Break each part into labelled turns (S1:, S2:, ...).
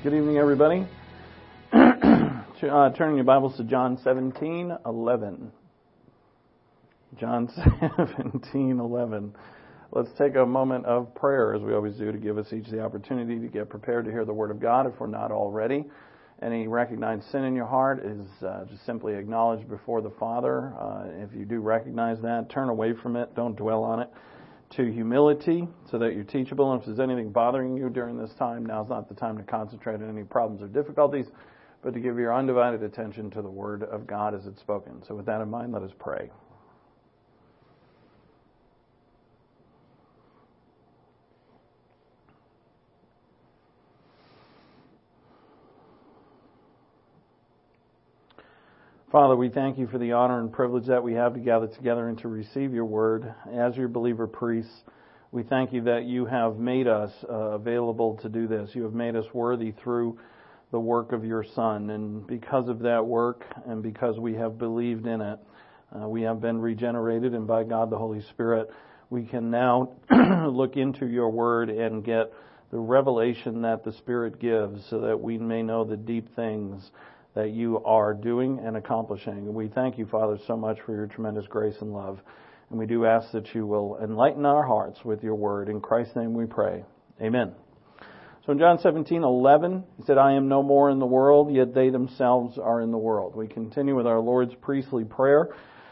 S1: Good evening, everybody. Turning your Bibles to John 17:11. John 17:11. Let's take a moment of prayer, as we always do, to give us each the opportunity to get prepared to hear the Word of God if we're not already. Any recognized sin in your heart is just simply acknowledged before the Father. If you do recognize that, turn away from it. Don't dwell on it. To humility, so that you're teachable. And if there's anything bothering you during this time, now's not the time to concentrate on any problems or difficulties, but to give your undivided attention to the Word of God as it's spoken. So with that in mind, let us pray. Father, we thank you for the honor and privilege that we have to gather together and to receive your word. As your believer priests, we thank you that you have made us available to do this. You have made us worthy through the work of your Son. And because of that work and because we have believed in it, we have been regenerated. And by God the Holy Spirit, we can now look into your word and get the revelation that the Spirit gives so that we may know the deep things that you are doing and accomplishing. And we thank you, Father, so much for your tremendous grace and love. And we do ask that you will enlighten our hearts with your word. In Christ's name we pray. Amen. So in John 17:11, he said, I am no more in the world, yet they themselves are in the world. We continue with our Lord's priestly prayer.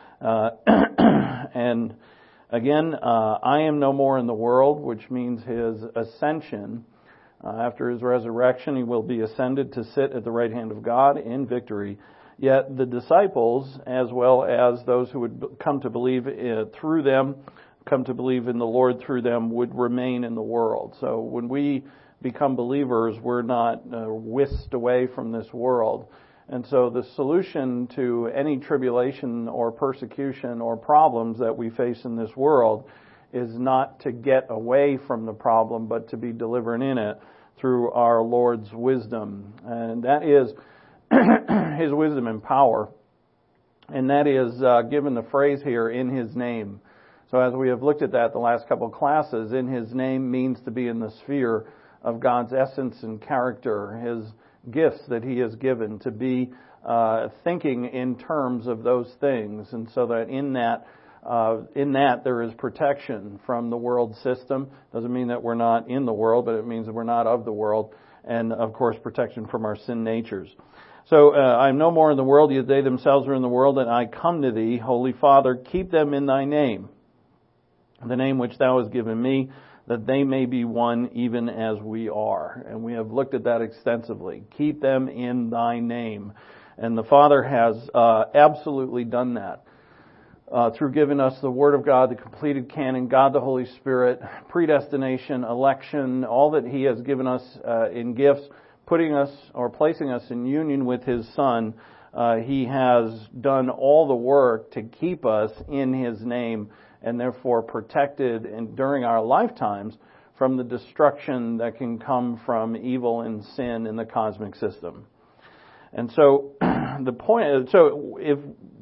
S1: And again, I am no more in the world, which means his ascension. After his resurrection, he will be ascended to sit at the right hand of God in victory. Yet the disciples, as well as those who would come to believe through them, come to believe in the Lord through them, would remain in the world. So when we become believers, we're not whisked away from this world. And so the solution to any tribulation or persecution or problems that we face in this world is not to get away from the problem, but to be delivered in it through our Lord's wisdom. And that is his wisdom and power. And that is given the phrase here, in his name. So as we have looked at that the last couple of classes, in his name means to be in the sphere of God's essence and character, his gifts that he has given, to be thinking in terms of those things. And so that in that there is protection from the world system. Doesn't mean that we're not in the world, but it means that we're not of the world. And of course, protection from our sin natures. So I am no more in the world, yet they themselves are in the world, and I come to thee, Holy Father, keep them in thy name, the name which thou hast given me, that they may be one even as we are. And we have looked at that extensively. Keep them in thy name. And the Father has absolutely done that. Through giving us the Word of God, the completed canon, God the Holy Spirit, predestination, election, all that he has given us in gifts, putting us or placing us in union with his Son, he has done all the work to keep us in his name and therefore protected during our lifetimes from the destruction that can come from evil and sin in the cosmic system. And so the point is, so if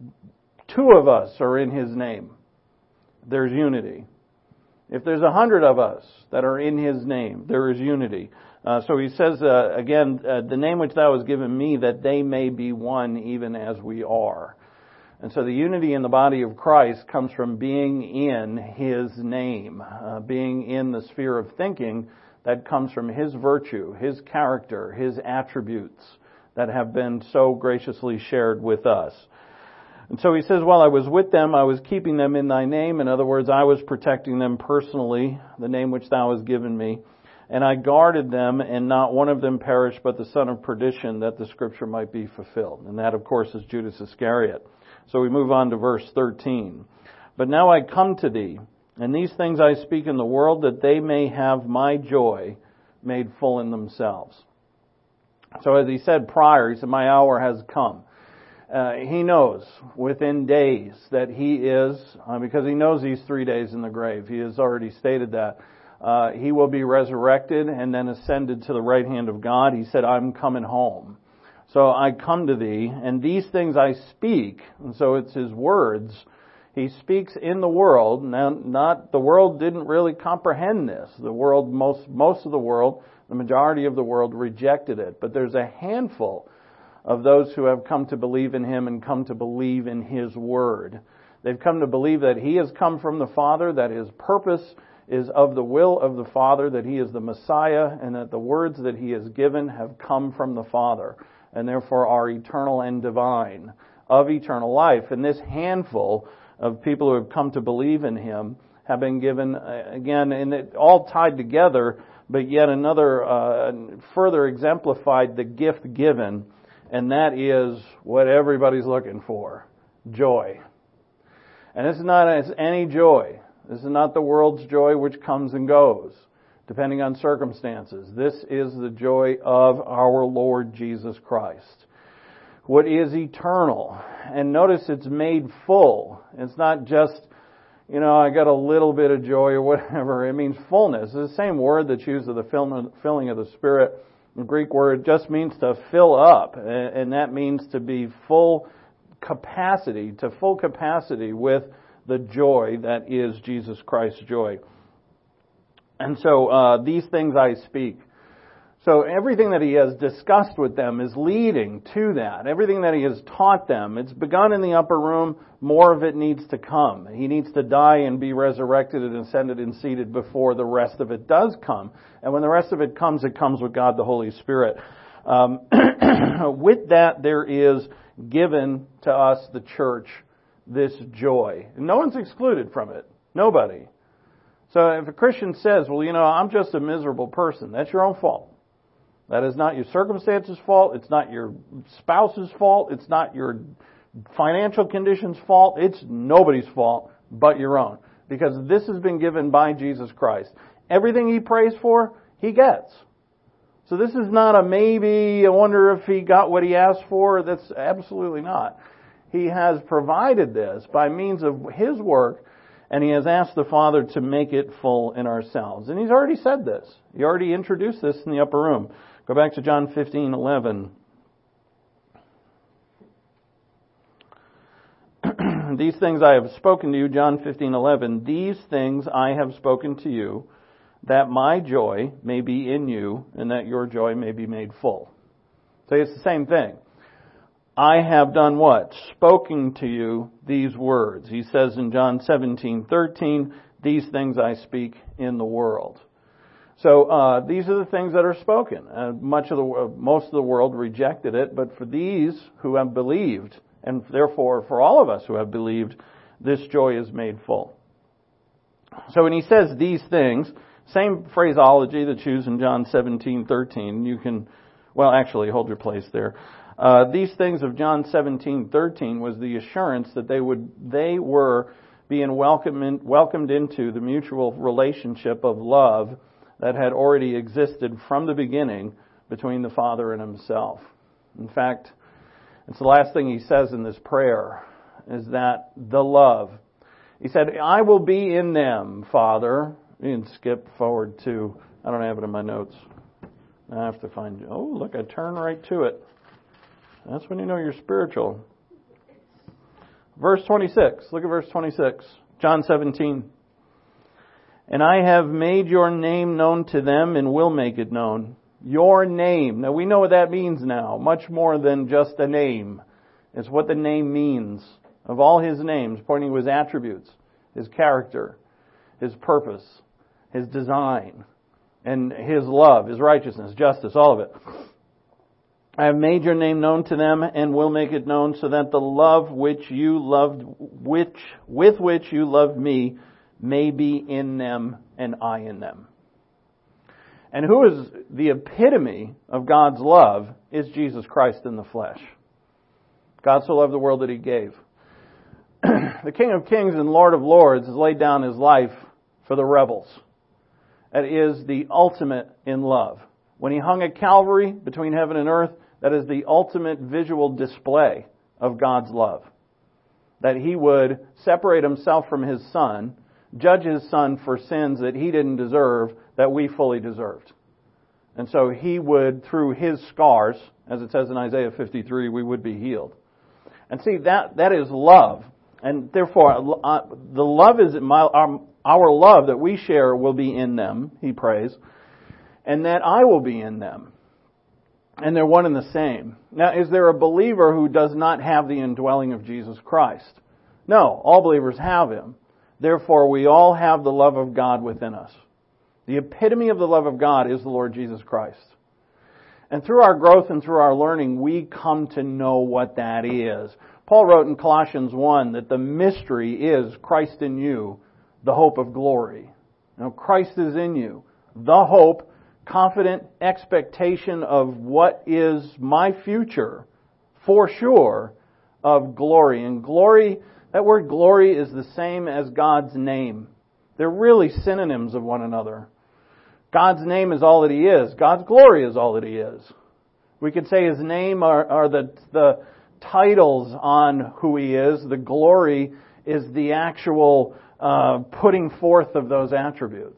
S1: two of us are in his name, there's unity. If there's 100 of us that are in his name, there is unity. So he says, again, the name which thou hast given me, that they may be one even as we are. And so the unity in the body of Christ comes from being in his name, being in the sphere of thinking that comes from his virtue, his character, his attributes that have been so graciously shared with us. And so he says, while I was with them, I was keeping them in thy name. In other words, I was protecting them personally, the name which thou hast given me. And I guarded them, and not one of them perished, but the son of perdition, that the scripture might be fulfilled. And that, of course, is Judas Iscariot. So we move on to verse 13. But now I come to thee, and these things I speak in the world, that they may have my joy made full in themselves. So as he said prior, he said, my hour has come. He knows within days that he is, because he knows he's 3 days in the grave. He has already stated that. He will be resurrected and then ascended to the right hand of God. He said, I'm coming home. So I come to thee, and these things I speak. And so it's his words. He speaks in the world. Now, the world didn't really comprehend this. The world, most of the world, the majority of the world rejected it. But there's a handful of those who have come to believe in Him and come to believe in His Word. They've come to believe that He has come from the Father, that His purpose is of the will of the Father, that He is the Messiah, and that the words that He has given have come from the Father, and therefore are eternal and divine, of eternal life. And this handful of people who have come to believe in Him have been given, again, and it all tied together, but yet another, further exemplified the gift given, and that is what everybody's looking for: joy. And this is not any joy. This is not the world's joy which comes and goes, depending on circumstances. This is the joy of our Lord Jesus Christ. What is eternal. And notice it's made full. It's not just, I got a little bit of joy or whatever. It means fullness. It's the same word that's used of the filling of the Spirit. The Greek word just means to fill up. And that means to be full capacity with the joy that is Jesus Christ's joy. And so these things I speak. So everything that He has discussed with them is leading to that. Everything that He has taught them, it's begun in the upper room. More of it needs to come. He needs to die and be resurrected and ascended and seated before the rest of it does come. And when the rest of it comes with God the Holy Spirit. With that, there is given to us, the church, this joy. And no one's excluded from it. Nobody. So if a Christian says, I'm just a miserable person, that's your own fault. That is not your circumstances' fault. It's not your spouse's fault. It's not your financial condition's fault. It's nobody's fault but your own. Because this has been given by Jesus Christ. Everything He prays for, He gets. So this is not a maybe, I wonder if He got what He asked for. That's absolutely not. He has provided this by means of His work, and He has asked the Father to make it full in ourselves. And He's already said this. He already introduced this in the upper room. Go back to John 15:11. These things I have spoken to you, John 15:11. These things I have spoken to you, that my joy may be in you, and that your joy may be made full. So it's the same thing. I have done what? Spoken to you these words. He says in John 17:13, these things I speak in the world. So these are the things that are spoken. Most of the world rejected it, but for these who have believed, and therefore for all of us who have believed, this joy is made full. So when he says these things, same phraseology that's used in John 17:13. You can, actually, hold your place there. These things of John 17:13 was the assurance that they were being welcomed into the mutual relationship of love that had already existed from the beginning between the Father and Himself. In fact, it's the last thing He says in this prayer, is that the love. He said, I will be in them, Father. You can skip forward to, I don't have it in my notes. I have to find, look, I turn right to it. That's when you know you're spiritual. Verse 26. Look at verse 26. John 17. And I have made your name known to them and will make it known. Your name. Now we know what that means now. Much more than just a name. It's what the name means. Of all His names, pointing to His attributes, His character, His purpose, His design, and His love, His righteousness, justice, all of it. I have made your name known to them and will make it known, so that the love with which you loved me may be in them and I in them. And who is the epitome of God's love is Jesus Christ in the flesh. God so loved the world that He gave. The King of Kings and Lord of Lords has laid down His life for the rebels. That is the ultimate in love. When He hung at Calvary between heaven and earth, that is the ultimate visual display of God's love. That He would separate Himself from His Son, judge His Son for sins that He didn't deserve, that we fully deserved. And so He would, through His scars, as it says in Isaiah 53, we would be healed. And see, that is love. And therefore, the love is our love that we share will be in them, he prays, and that I will be in them. And they're one and the same. Now, is there a believer who does not have the indwelling of Jesus Christ? No, all believers have Him. Therefore, we all have the love of God within us. The epitome of the love of God is the Lord Jesus Christ. And through our growth and through our learning, we come to know what that is. Paul wrote in Colossians 1 that the mystery is Christ in you, the hope of glory. Now, Christ is in you, the hope, confident expectation of what is my future, for sure, of glory. And glory, that word glory is the same as God's name. They're really synonyms of one another. God's name is all that He is. God's glory is all that He is. We could say His name are the titles on who He is. The glory is the actual putting forth of those attributes.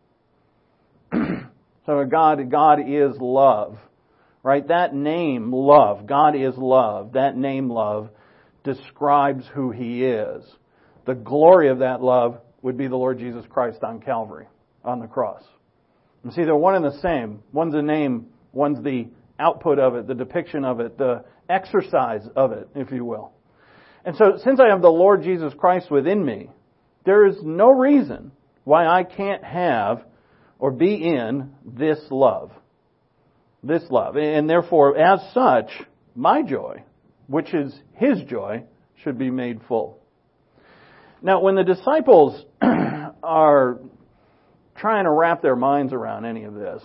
S1: So God is love. Right? That name, love, God is love. That name, love, describes who He is. The glory of that love would be the Lord Jesus Christ on Calvary, on the cross. And see, they're one and the same. One's a name, one's the output of it, the depiction of it, the exercise of it, if you will. And so, since I have the Lord Jesus Christ within me, there is no reason why I can't have or be in this love. This love. And therefore, as such, my joy, which is His joy, should be made full. Now, when the disciples are trying to wrap their minds around any of this,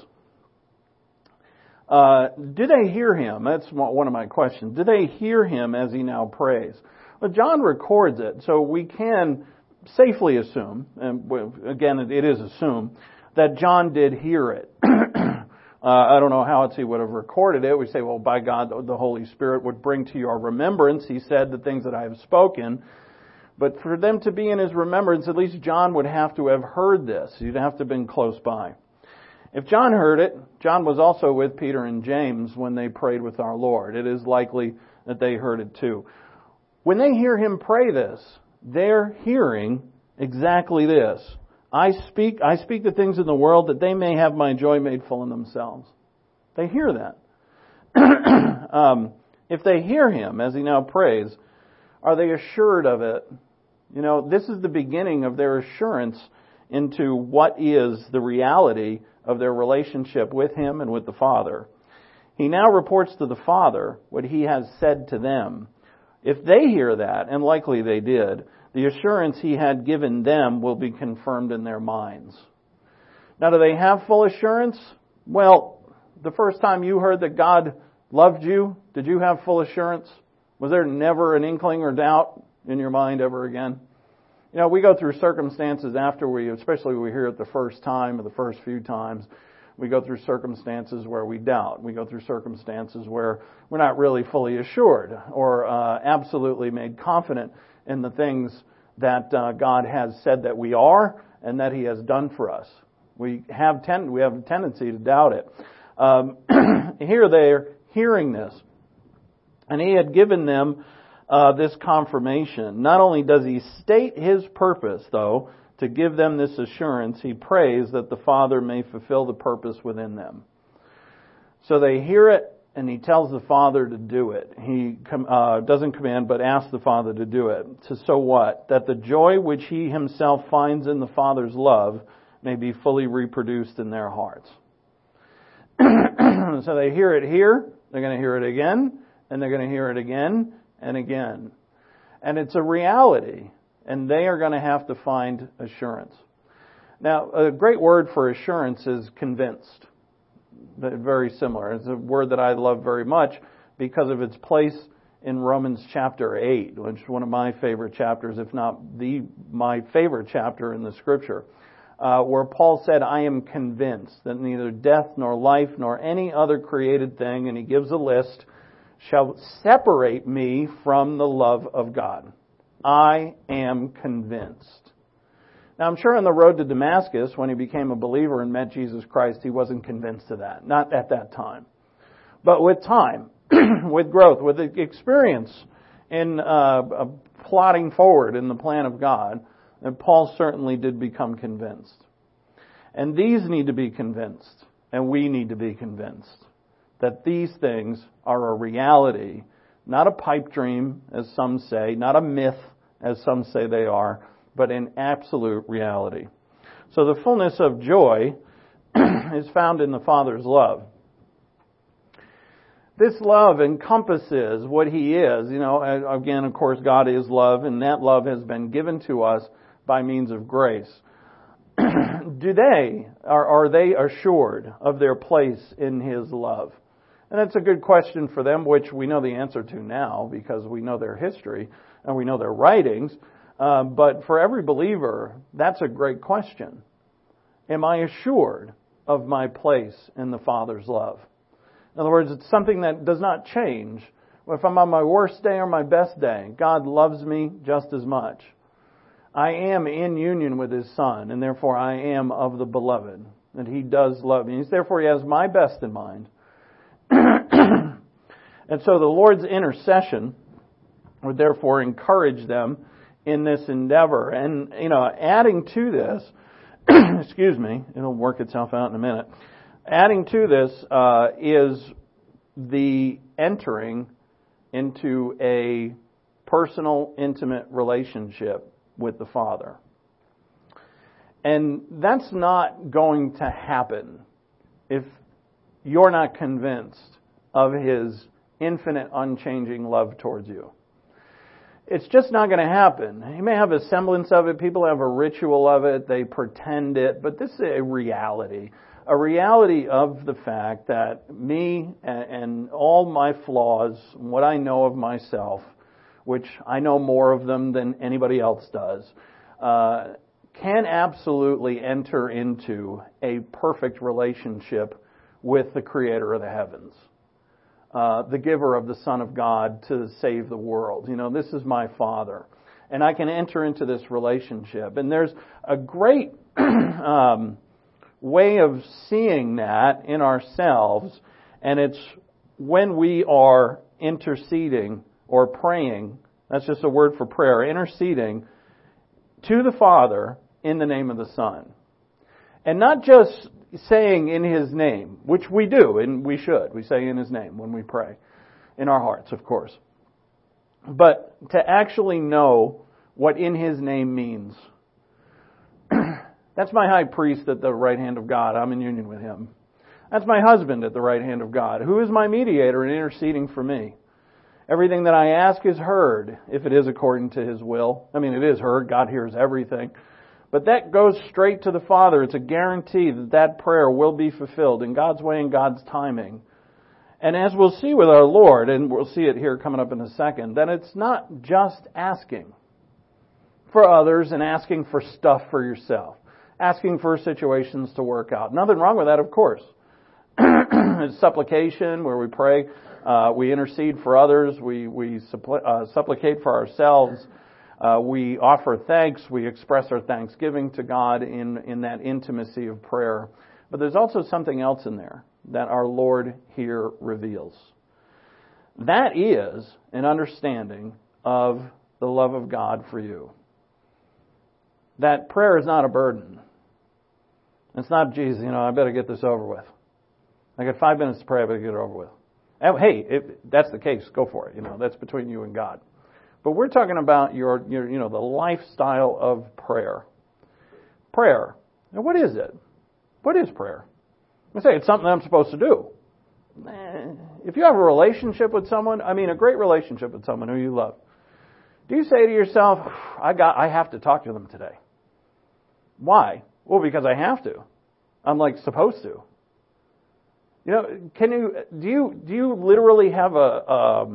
S1: do they hear Him? That's one of my questions. Do they hear Him as He now prays? Well, John records it, so we can safely assume, and again, it is assumed, that John did hear it. I don't know how else he would have recorded it. We say, well, by God, the Holy Spirit would bring to your remembrance, He said, the things that I have spoken. But for them to be in His remembrance, at least John would have to have heard this. He'd have to have been close by. If John heard it, John was also with Peter and James when they prayed with our Lord. It is likely that they heard it too. When they hear Him pray this, they're hearing exactly this. I speak the things in the world that they may have my joy made full in themselves. They hear that. If they hear Him as He now prays, are they assured of it? You know, this is the beginning of their assurance into what is the reality of their relationship with Him and with the Father. He now reports to the Father what He has said to them. If they hear that, and likely they did, the assurance He had given them will be confirmed in their minds. Now, do they have full assurance? Well, the first time you heard that God loved you, did you have full assurance? Was there never an inkling or doubt in your mind ever again? You know, we go through circumstances after especially we hear it the first time or the first few times, we go through circumstances where we doubt. We go through circumstances where we're not really fully assured or absolutely made confident in the things that God has said that we are and that He has done for us. We have a tendency to doubt it. Here they're hearing this. And He had given them this confirmation. Not only does He state His purpose, though, to give them this assurance, He prays that the Father may fulfill the purpose within them. So they hear it, and He tells the Father to do it. He doesn't command, but asks the Father to do it. So what? That the joy which He Himself finds in the Father's love may be fully reproduced in their hearts. So they hear it here, they're going to hear it again, and they're going to hear it again and again. And it's a reality, and they are going to have to find assurance. Now, a great word for assurance is convinced. Very similar. It's a word that I love very much because of its place in Romans chapter 8, which is one of my favorite chapters, if not my favorite chapter in the Scripture, where Paul said, I am convinced that neither death nor life nor any other created thing, and he gives a list, shall separate me from the love of God. I am convinced. Now, I'm sure on the road to Damascus, when he became a believer and met Jesus Christ, he wasn't convinced of that. Not at that time. But with time, with growth, with experience in plotting forward in the plan of God, and Paul certainly did become convinced. And these need to be convinced, and we need to be convinced that these things are a reality, not a pipe dream, as some say, not a myth, as some say they are, but an absolute reality. So the fullness of joy is found in the Father's love. This love encompasses what He is. Again, of course, God is love, and that love has been given to us by means of grace. Are they assured of their place in His love? And that's a good question for them, which we know the answer to now because we know their history and we know their writings. But for every believer, that's a great question. Am I assured of my place in the Father's love? In other words, it's something that does not change. If I'm on my worst day or my best day, God loves me just as much. I am in union with His Son, and therefore I am of the beloved. And He does love me. Therefore He has my best in mind. And so the Lord's intercession would therefore encourage them in this endeavor. And, adding to this, excuse me, it'll work itself out in a minute. Adding to this is the entering into a personal, intimate relationship with the Father. And that's not going to happen if you're not convinced of His infinite, unchanging love towards you. It's just not going to happen. You may have a semblance of it. People have a ritual of it. They pretend it. But this is a reality. A reality of the fact that me and all my flaws, what I know of myself, which I know more of them than anybody else does, can absolutely enter into a perfect relationship with the Creator of the heavens. The giver of the Son of God to save the world. This is my Father. And I can enter into this relationship. And there's a great way of seeing that in ourselves, and it's when we are interceding or praying, that's just a word for prayer, interceding to the Father in the name of the Son. And not just saying in His name, which we do, and we should. We say in His name when we pray. In our hearts, of course. But to actually know what in His name means. That's my high priest at the right hand of God. I'm in union with Him. That's my husband at the right hand of God. Who is my mediator and interceding for me? Everything that I ask is heard, if it is according to His will. It is heard. God hears everything. But that goes straight to the Father. It's a guarantee that that prayer will be fulfilled in God's way and God's timing. And as we'll see with our Lord, and we'll see it here coming up in a second, that it's not just asking for others and asking for stuff for yourself. Asking for situations to work out. Nothing wrong with that, of course. It's supplication, where we pray, we intercede for others, we supplicate for ourselves. We offer thanks, we express our thanksgiving to God in that intimacy of prayer. But there's also something else in there that our Lord here reveals. That is an understanding of the love of God for you. That prayer is not a burden. It's not, geez, I better get this over with. I got 5 minutes to pray, I better get it over with. Hey, if that's the case, go for it. That's between you and God. But we're talking about your the lifestyle of prayer. Prayer. Now, what is it? What is prayer? I say it's something I'm supposed to do. If you have a relationship with someone, a great relationship with someone who you love, do you say to yourself, I have to talk to them today? Why? Well, because I have to. I'm supposed to. Do you literally have a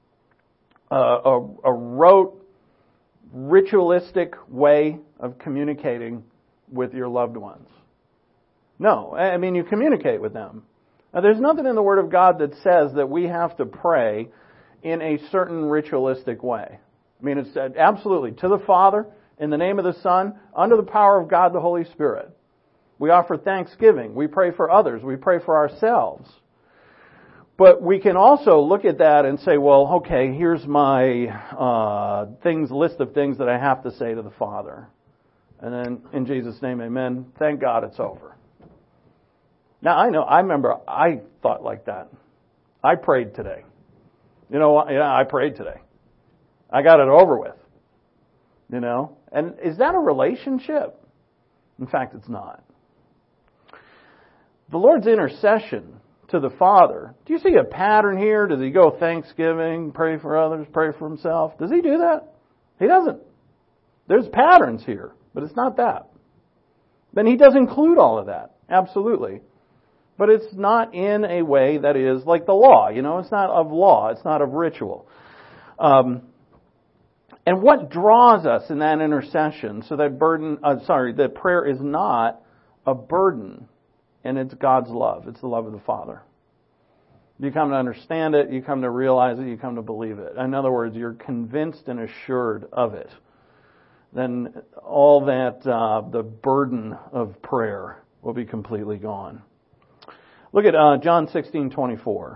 S1: rote, ritualistic way of communicating with your loved ones? No. You communicate with them. Now, there's nothing in the Word of God that says that we have to pray in a certain ritualistic way. It's absolutely to the Father, in the name of the Son, under the power of God the Holy Spirit. We offer thanksgiving. We pray for others. We pray for ourselves. But we can also look at that and say, well, okay, here's my list of things that I have to say to the Father. And then, in Jesus' name, amen. Thank God it's over. Now, I remember I thought like that. I prayed today. You know what? Yeah, I prayed today. I got it over with. You know? And is that a relationship? In fact, it's not. The Lord's intercession to the Father. Do you see a pattern here? Does He go thanksgiving, pray for others, pray for Himself? Does He do that? He doesn't. There's patterns here, but it's not that. Then He does include all of that. Absolutely. But it's not in a way that is like the law. You know, it's not of law. It's not of ritual. And what draws us in that intercession so that that prayer is not a burden, and it's God's love. It's the love of the Father. You come to understand it, you come to realize it, you come to believe it. In other words, you're convinced and assured of it. Then all that, the burden of prayer will be completely gone. Look at John 16:24.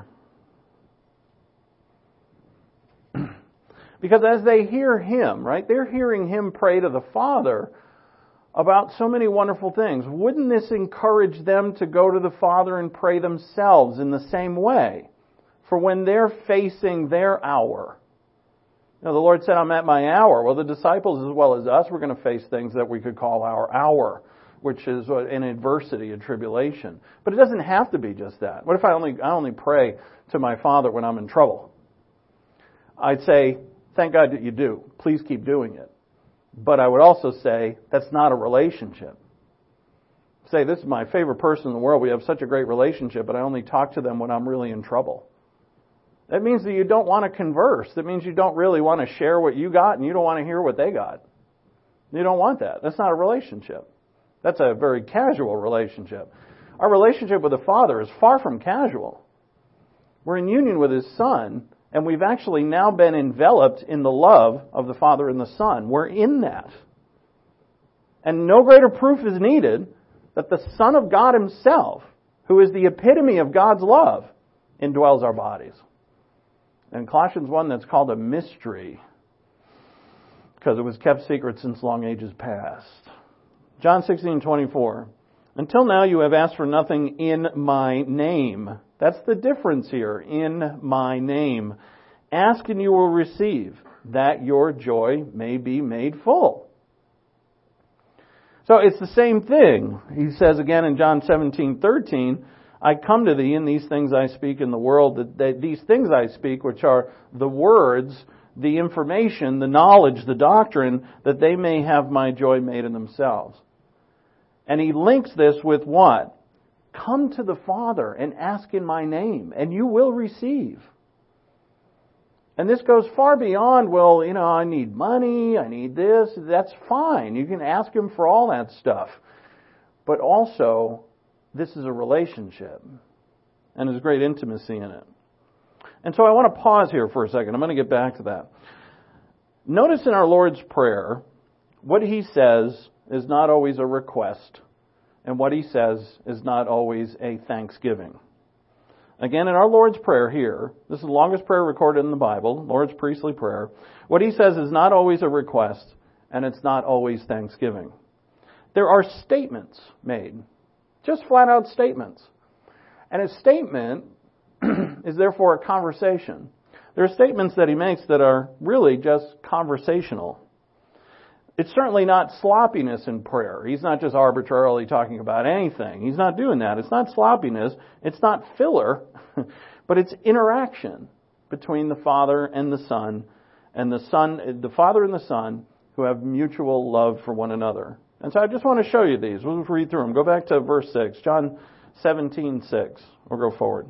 S1: Because as they hear Him, right, they're hearing Him pray to the Father about so many wonderful things. Wouldn't this encourage them to go to the Father and pray themselves in the same way? For when they're facing their hour. You know, the Lord said, I'm at my hour. Well, the disciples as well as us, we're going to face things that we could call our hour, which is an adversity, a tribulation. But it doesn't have to be just that. What if I only pray to my Father when I'm in trouble? I'd say, thank God that you do. Please keep doing it. But I would also say, that's not a relationship. Say, this is my favorite person in the world. We have such a great relationship, but I only talk to them when I'm really in trouble. That means that you don't want to converse. That means you don't really want to share what you got and you don't want to hear what they got. You don't want that. That's not a relationship. That's a very casual relationship. Our relationship with the Father is far from casual. We're in union with His Son, and we've actually now been enveloped in the love of the Father and the Son. We're in that. And no greater proof is needed that the Son of God Himself, who is the epitome of God's love, indwells our bodies. And Colossians 1, that's called a mystery, because it was kept secret since long ages past. John 16:24. Until now you have asked for nothing in my name. That's the difference here. In my name. Ask and you will receive, that your joy may be made full. So it's the same thing. He says again in John 17:13, I come to thee, and these things I speak in the world, that these things I speak, which are the words, the information, the knowledge, the doctrine, that they may have my joy made in themselves. And he links this with what? Come to the Father and ask in my name, and you will receive. And this goes far beyond, well, you know, I need money, I need this. That's fine. You can ask Him for all that stuff. But also, this is a relationship, and there's great intimacy in it. And so I want to pause here for a second. I'm going to get back to that. Notice in our Lord's Prayer, what He says is not always a request, and what He says is not always a thanksgiving. Again, in our Lord's Prayer here, this is the longest prayer recorded in the Bible, Lord's priestly prayer, what He says is not always a request, and it's not always thanksgiving. There are statements made, just flat out statements. And a statement is therefore a conversation. There are statements that He makes that are really just conversational. It's certainly not sloppiness in prayer. He's not just arbitrarily talking about anything. He's not doing that. It's not sloppiness. It's not filler. But it's interaction between the Father and the Son, the Father and the Son, who have mutual love for one another. And so I just want to show you these. We'll read through them. Go back to verse 6. John 17:6. We'll go forward.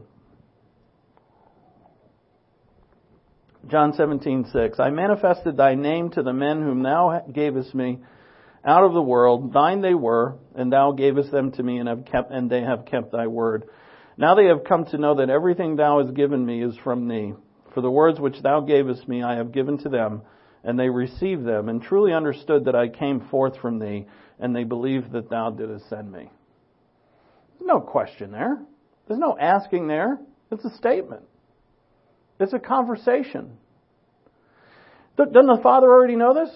S1: John 17:6. I manifested thy name to the men whom thou gavest me out of the world. Thine they were, and thou gavest them to me, and they have kept thy word. Now they have come to know that everything thou hast given me is from thee. For the words which thou gavest me I have given to them, and they received them, and truly understood that I came forth from thee, and they believed that thou didst send me. There's no question there. There's no asking there. It's a statement. It's a conversation. Doesn't the Father already know this?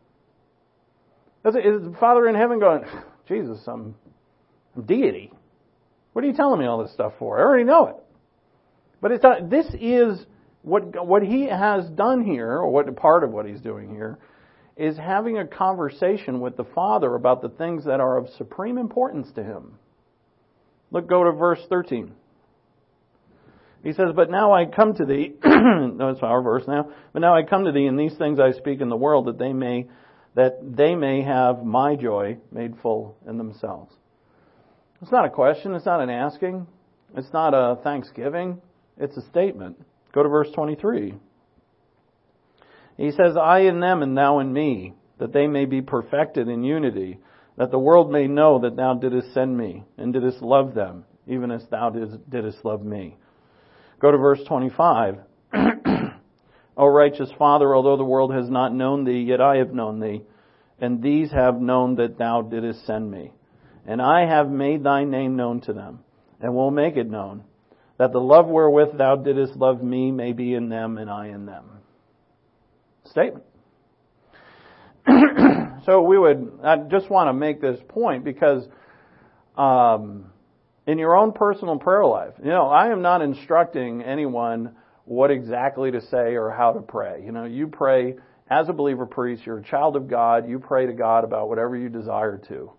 S1: Is the Father in heaven going, Jesus, I'm deity. What are you telling me all this stuff for? I already know it. But it's not, this is what He has done here, or what part of what He's doing here, is having a conversation with the Father about the things that are of supreme importance to Him. Go to verse 13. He says, but now I come to thee, no, it's our verse now, but now I come to thee, and these things I speak in the world, that they may have my joy made full in themselves. It's not a question, it's not an asking, it's not a thanksgiving, it's a statement. Go to verse 23. He says, I in them and thou in me, that they may be perfected in unity, that the world may know that thou didst send me, and didst love them, even as thou didst love me. Go to verse 25. O righteous Father, although the world has not known thee, yet I have known thee, and these have known that thou didst send me. And I have made thy name known to them, and will make it known, that the love wherewith thou didst love me may be in them, and I in them. Statement. So I just want to make this point because in your own personal prayer life, I am not instructing anyone what exactly to say or how to pray. You pray as a believer priest, you're a child of God, you pray to God about whatever you desire to.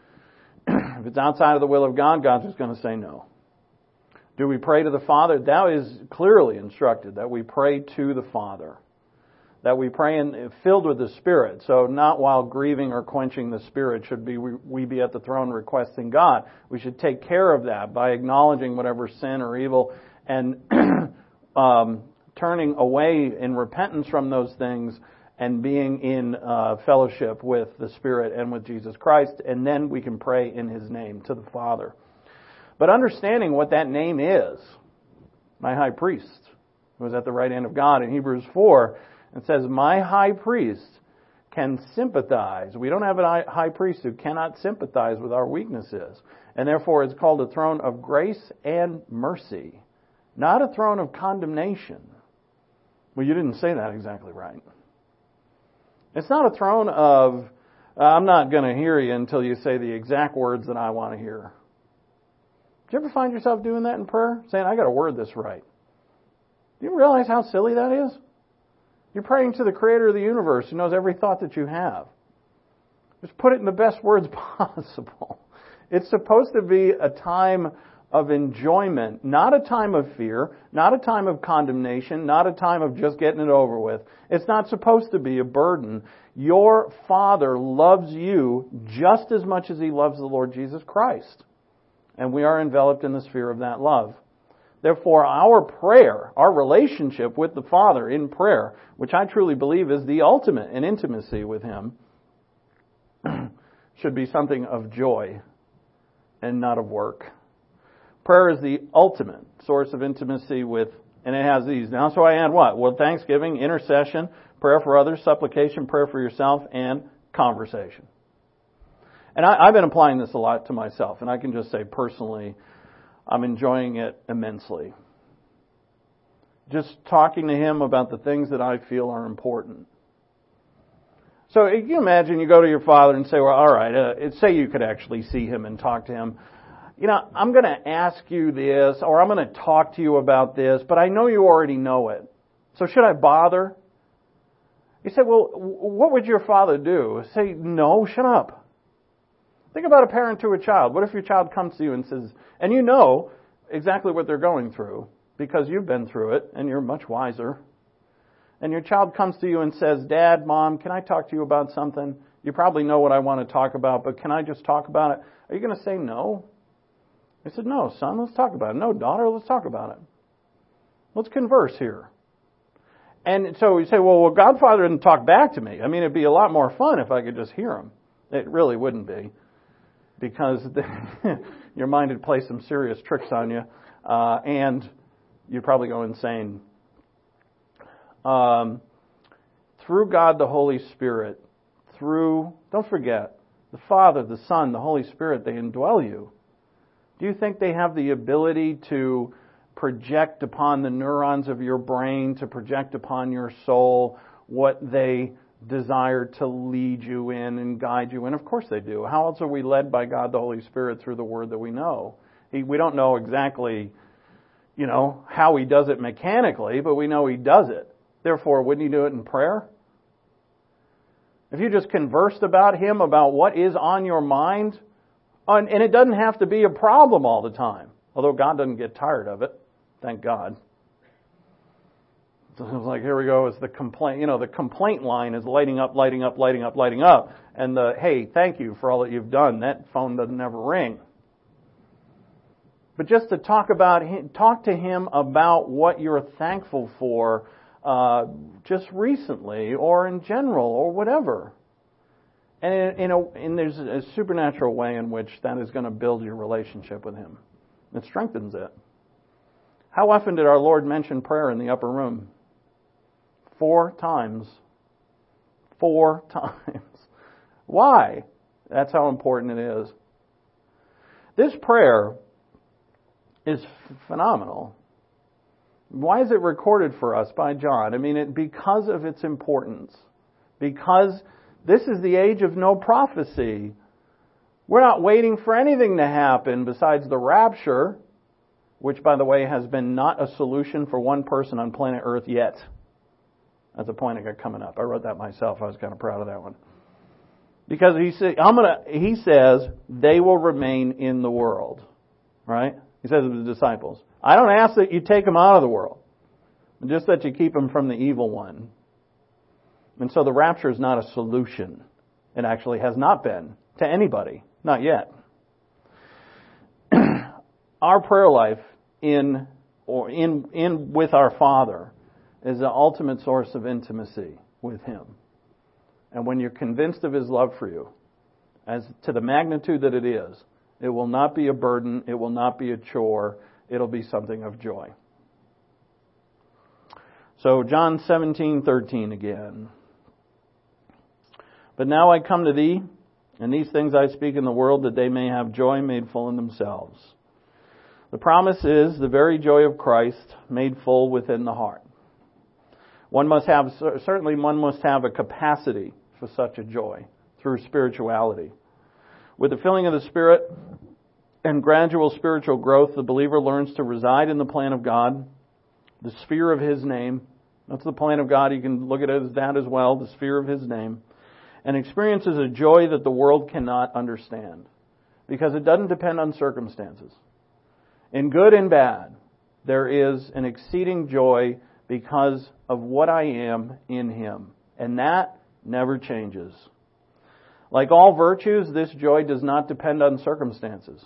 S1: If it's outside of the will of God, God's just going to say no. Do we pray to the Father? That is clearly instructed, that we pray to the Father. That we pray filled with the Spirit. So not while grieving or quenching the Spirit should we be at the throne requesting God. We should take care of that by acknowledging whatever sin or evil and turning away in repentance from those things and being in fellowship with the Spirit and with Jesus Christ. And then we can pray in His name to the Father. But understanding what that name is, my high priest, who is at the right hand of God in Hebrews 4, it says, my high priest can sympathize. We don't have a high priest who cannot sympathize with our weaknesses. And therefore it's called a throne of grace and mercy, not a throne of condemnation. Well, you didn't say that exactly right. It's not a throne of, I'm not going to hear you until you say the exact words that I want to hear. Do you ever find yourself doing that in prayer? Saying, I got to word this right. Do you realize how silly that is? You're praying to the Creator of the universe who knows every thought that you have. Just put it in the best words possible. It's supposed to be a time of enjoyment, not a time of fear, not a time of condemnation, not a time of just getting it over with. It's not supposed to be a burden. Your Father loves you just as much as He loves the Lord Jesus Christ. And we are enveloped in the sphere of that love. Therefore, our prayer, our relationship with the Father in prayer, which I truly believe is the ultimate in intimacy with Him, should be something of joy and not of work. Prayer is the ultimate source of intimacy with, and it has these. Now, so I add what? Well, thanksgiving, intercession, prayer for others, supplication, prayer for yourself, and conversation. And I've been applying this a lot to myself, and I can just say personally, I'm enjoying it immensely. Just talking to Him about the things that I feel are important. So you can imagine you go to your Father and say, well, all right, say you could actually see Him and talk to Him. I'm going to ask you this, or I'm going to talk to you about this, but I know you already know it. So should I bother? You say, well, what would your Father do? Say, no, shut up. Think about a parent to a child. What if your child comes to you and says, and you know exactly what they're going through because you've been through it and you're much wiser. And your child comes to you and says, Dad, Mom, can I talk to you about something? You probably know what I want to talk about, but can I just talk about it? Are you going to say no? I said, no, son, let's talk about it. No, daughter, let's talk about it. Let's converse here. And so you say, well, Godfather didn't talk back to me. I mean, it'd be a lot more fun if I could just hear Him. It really wouldn't be. Because your mind would play some serious tricks on you, and you'd probably go insane. Through God the Holy Spirit, don't forget, the Father, the Son, the Holy Spirit, they indwell you. Do you think they have the ability to project upon the neurons of your brain, to project upon your soul what they desire to lead you in and guide you in. Of course they do. How else are we led by God the Holy Spirit through the Word that we know? We don't know exactly, how He does it mechanically, but we know He does it. Therefore, wouldn't He do it in prayer? If you just conversed about Him, about what is on your mind, and it doesn't have to be a problem all the time, although God doesn't get tired of it, thank God. So it's like, here we go, it's the complaint. The complaint line is lighting up, lighting up, lighting up, lighting up. And the, hey, thank you for all that you've done. That phone doesn't ever ring. But just to talk to Him about what you're thankful for, just recently, or in general, or whatever. And there's a supernatural way in which that is going to build your relationship with Him. It strengthens it. How often did our Lord mention prayer in the upper room? 4 times. 4 times. Why? That's how important it is. This prayer is phenomenal. Why is it recorded for us by John? Because of its importance. Because this is the age of no prophecy. We're not waiting for anything to happen besides the rapture, which, by the way, has been not a solution for one person on planet Earth yet. That's a point I got coming up. I wrote that myself. I was kind of proud of that one. Because he says they will remain in the world. Right? He says to the disciples, I don't ask that you take them out of the world, just that you keep them from the evil one. And so the rapture is not a solution. It actually has not been to anybody. Not yet. Our prayer life in with our Father is the ultimate source of intimacy with Him. And when you're convinced of His love for you, as to the magnitude that it is, it will not be a burden, it will not be a chore, it'll be something of joy. So John 17:13 again. But now I come to thee, and these things I speak in the world, that they may have joy made full in themselves. The promise is the very joy of Christ made full within the heart. One must have a capacity for such a joy through spirituality. With the filling of the Spirit and gradual spiritual growth, the believer learns to reside in the plan of God, the sphere of His name. That's the plan of God. You can look at it as that as well, the sphere of His name. And experiences a joy that the world cannot understand. Because it doesn't depend on circumstances. In good and bad, there is an exceeding joy because of what I am in Him. And that never changes. Like all virtues, this joy does not depend on circumstances.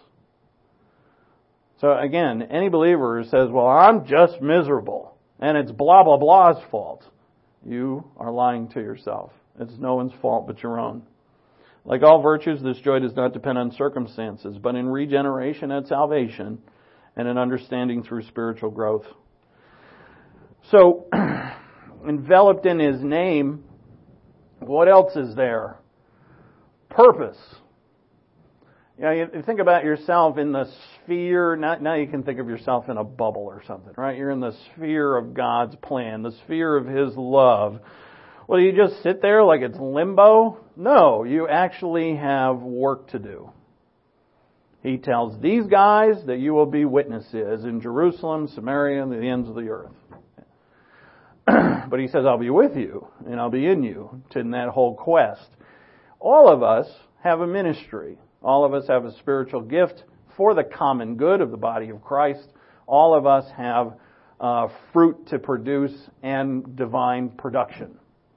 S1: So again, any believer who says, well, I'm just miserable, and it's blah, blah, blah's fault, you are lying to yourself. It's no one's fault but your own. Like all virtues, this joy does not depend on circumstances, but in regeneration and salvation, and in understanding through spiritual growth. So, enveloped in His name, what else is there? Purpose. You think about yourself in the sphere, now you can think of yourself in a bubble or something, right? You're in the sphere of God's plan, the sphere of His love. Well, you just sit there like it's limbo? No, you actually have work to do. He tells these guys that you will be witnesses in Jerusalem, Samaria, and the ends of the earth. But He says, I'll be with you, and I'll be in you in that whole quest. All of us have a ministry. All of us have a spiritual gift for the common good of the body of Christ. All of us have fruit to produce and divine production.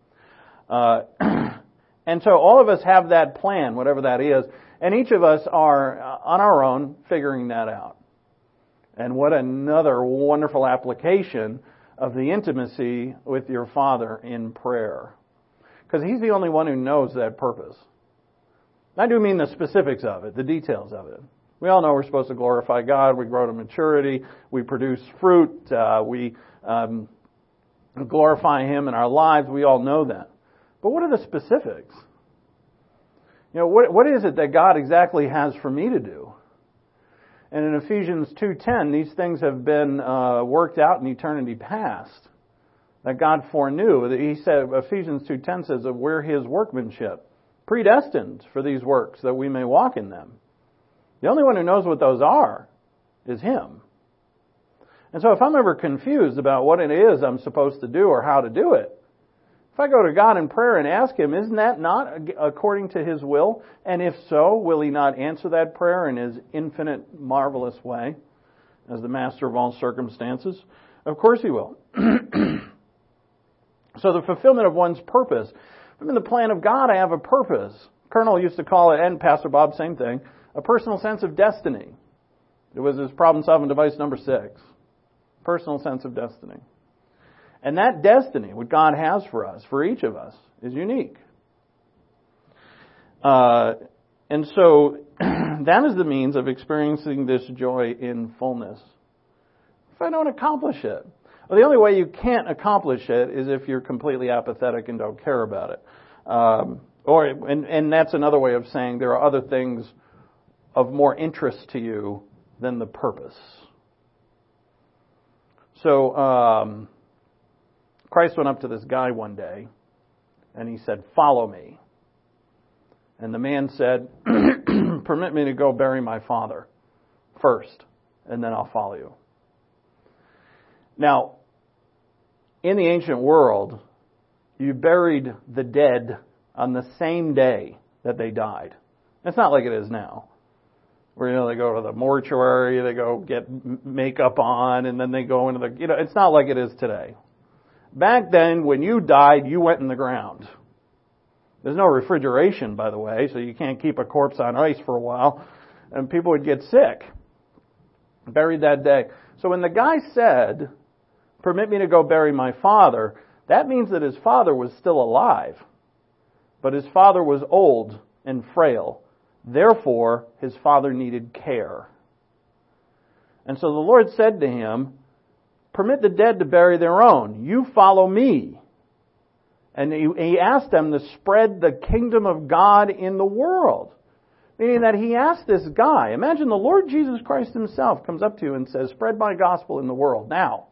S1: And so all of us have that plan, whatever that is, and each of us are on our own figuring that out. And what another wonderful application of the intimacy with your Father in prayer. Because He's the only one who knows that purpose. I do mean the specifics of it, the details of it. We all know we're supposed to glorify God. We grow to maturity. We produce fruit. We glorify Him in our lives. We all know that. But what are the specifics? What is it that God exactly has for me to do? And in Ephesians 2:10, these things have been worked out in eternity past, that God foreknew. He said, Ephesians 2:10 says that we're His workmanship, predestined for these works, that we may walk in them. The only one who knows what those are is Him. And so if I'm ever confused about what it is I'm supposed to do or how to do it, if I go to God in prayer and ask Him, isn't that not according to His will? And if so, will He not answer that prayer in His infinite, marvelous way, as the master of all circumstances? Of course He will. So the fulfillment of one's purpose. In the plan of God, I have a purpose. Colonel used to call it, and Pastor Bob, same thing, a personal sense of destiny. It was his problem-solving device number 6. Personal sense of destiny. And that destiny, what God has for us, for each of us, is unique. And so that is the means of experiencing this joy in fullness. If I don't accomplish it, well, the only way you can't accomplish it is if you're completely apathetic and don't care about it. And that's another way of saying there are other things of more interest to you than the purpose. So, Christ went up to this guy one day, and He said, "Follow me." And the man said, "Permit me to go bury my father first, and then I'll follow you." Now, in the ancient world, you buried the dead on the same day that they died. It's not like it is now, where, they go to the mortuary, they go get makeup on, and then they go into the, it's not like it is today. Back then, when you died, you went in the ground. There's no refrigeration, by the way, so you can't keep a corpse on ice for a while, and people would get sick. Buried that day. So when the guy said, "Permit me to go bury my father," that means that his father was still alive. But his father was old and frail. Therefore, his father needed care. And so the Lord said to him, "Permit the dead to bury their own. You follow me." And He asked them to spread the kingdom of God in the world. Meaning that He asked this guy, imagine the Lord Jesus Christ Himself comes up to you and says, "Spread my gospel in the world now."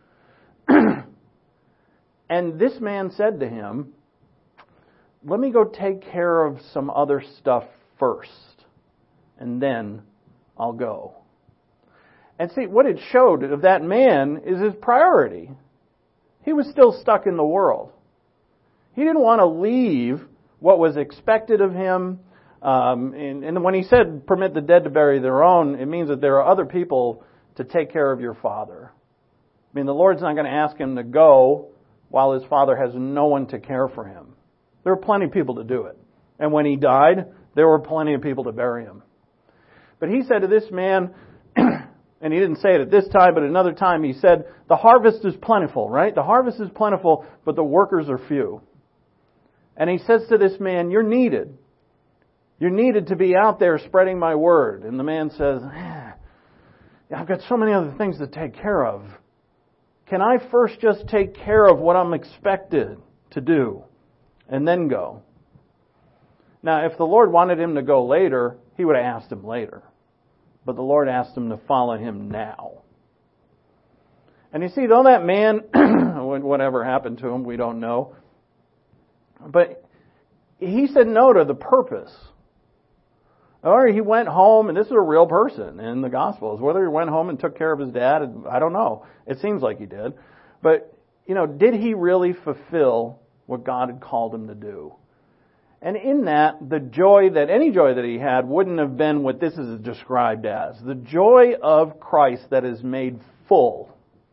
S1: And this man said to him, "Let me go take care of some other stuff first, and then I'll go." And see, what it showed of that man is his priority. He was still stuck in the world. He didn't want to leave what was expected of him. And when He said, "Permit the dead to bury their own," it means that there are other people to take care of your father. I mean, the Lord's not going to ask him to go while his father has no one to care for him. There were plenty of people to do it. And when he died, there were plenty of people to bury him. But He said to this man, and He didn't say it at this time, but another time He said, "The harvest is plentiful," right? The harvest is plentiful, but the workers are few. And He says to this man, "You're needed. You're needed to be out there spreading my word." And the man says, "I've got so many other things to take care of. Can I first just take care of what I'm expected to do and then go?" Now, if the Lord wanted him to go later, He would have asked him later. But the Lord asked him to follow Him now. And you see, though that man, whatever happened to him, we don't know. But he said no to the purpose. Or he went home, and this is a real person in the Gospels. Whether he went home and took care of his dad, I don't know. It seems like he did. But, did he really fulfill what God had called him to do? And in that, any joy that he had wouldn't have been what this is described as. The joy of Christ that is made full.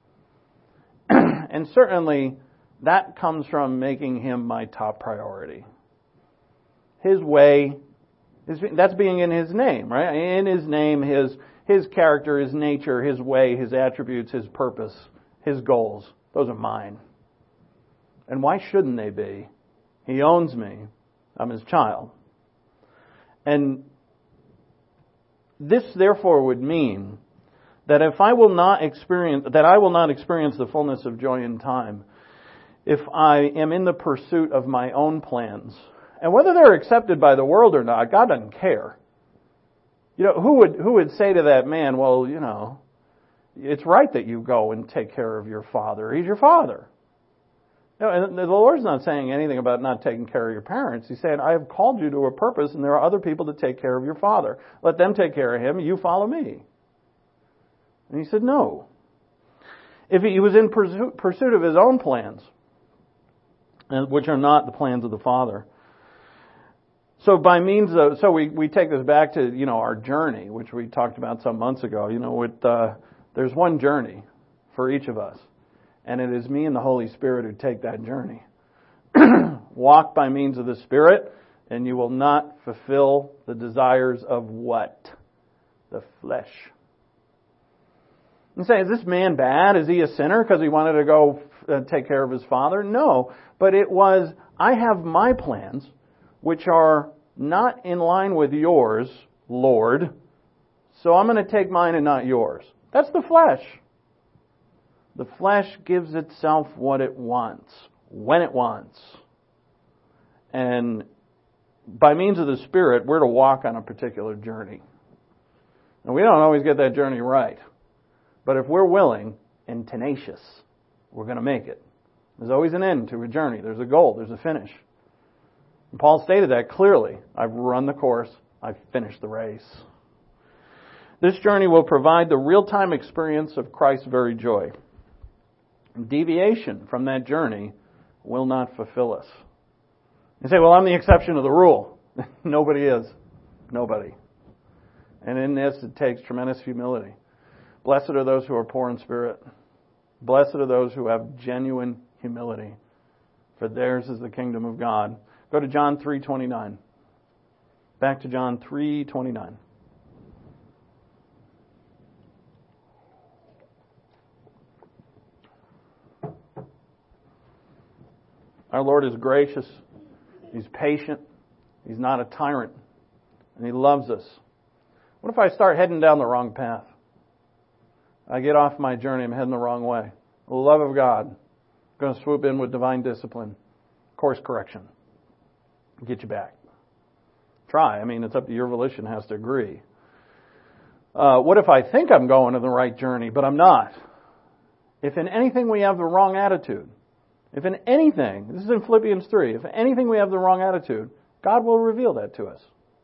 S1: And certainly, that comes from making Him my top priority. His way, that's being in His name, right? In His name, His character, His nature, His way, His attributes, His purpose, His goals. Those are mine. And why shouldn't they be? He owns me. I'm His child. And this therefore would mean that I will not experience the fullness of joy in time if I am in the pursuit of my own plans. And whether they're accepted by the world or not, God doesn't care. Who would say to that man, well, it's right that you go and take care of your father. He's your father. And the Lord's not saying anything about not taking care of your parents. He's saying, I have called you to a purpose, and there are other people to take care of your father. Let them take care of him, you follow me. And he said, no. If he was in pursuit of his own plans, which are not the plans of the Father. So we take this back to, our journey, which we talked about some months ago. There's one journey for each of us. And it is me and the Holy Spirit who take that journey. Walk by means of the Spirit, and you will not fulfill the desires of what? The flesh. You say, is this man bad? Is he a sinner because he wanted to go take care of his father? No. But it was, I have my plans, which are not in line with yours, Lord, so I'm going to take mine and not yours. That's the flesh. The flesh gives itself what it wants, when it wants. And by means of the Spirit, we're to walk on a particular journey. And we don't always get that journey right. But if we're willing and tenacious, we're going to make it. There's always an end to a journey. There's a goal. There's a finish. And Paul stated that clearly. I've run the course. I've finished the race. This journey will provide the real-time experience of Christ's very joy. Deviation from that journey will not fulfill us. You say, well, I'm the exception to the rule. Nobody is. Nobody. And in this, it takes tremendous humility. Blessed are those who are poor in spirit. Blessed are those who have genuine humility, for theirs is the kingdom of God. Go to John 3:29. Back to John 3:29. Our Lord is gracious. He's patient. He's not a tyrant. And He loves us. What if I start heading down the wrong path? I get off my journey, I'm heading the wrong way. The love of God is going to swoop in with divine discipline, course correction, get you back. Try. It's up to your volition, has to agree. What if I think I'm going on the right journey, but I'm not? If in anything we have the wrong attitude, if in anything, this is in Philippians 3, if in anything we have the wrong attitude, God will reveal that to us.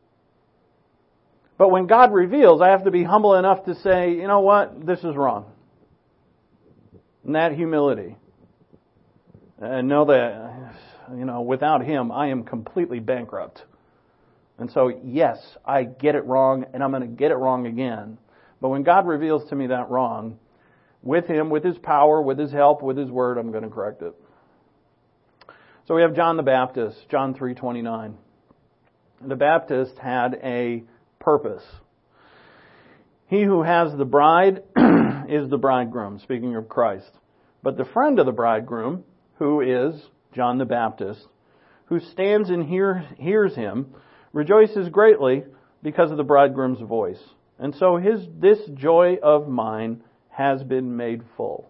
S1: But when God reveals, I have to be humble enough to say, you know what, this is wrong. And that humility. And know that, without Him, I am completely bankrupt. And so, yes, I get it wrong, and I'm going to get it wrong again. But when God reveals to me that wrong, with Him, with His power, with His help, with His Word, I'm going to correct it. So we have John the Baptist, John 3:29. The Baptist had a purpose. He who has the bride is the bridegroom, speaking of Christ. But the friend of the bridegroom, who is John the Baptist, who stands and hears him, rejoices greatly because of the bridegroom's voice. And so this joy of mine has been made full.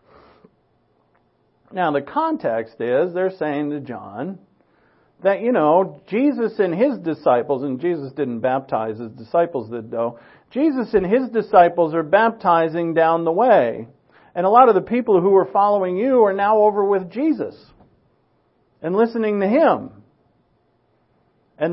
S1: Now the context is, they're saying to John that, Jesus and His disciples, and Jesus didn't baptize, His disciples did though, Jesus and His disciples are baptizing down the way. And a lot of the people who are following you are now over with Jesus and listening to Him. And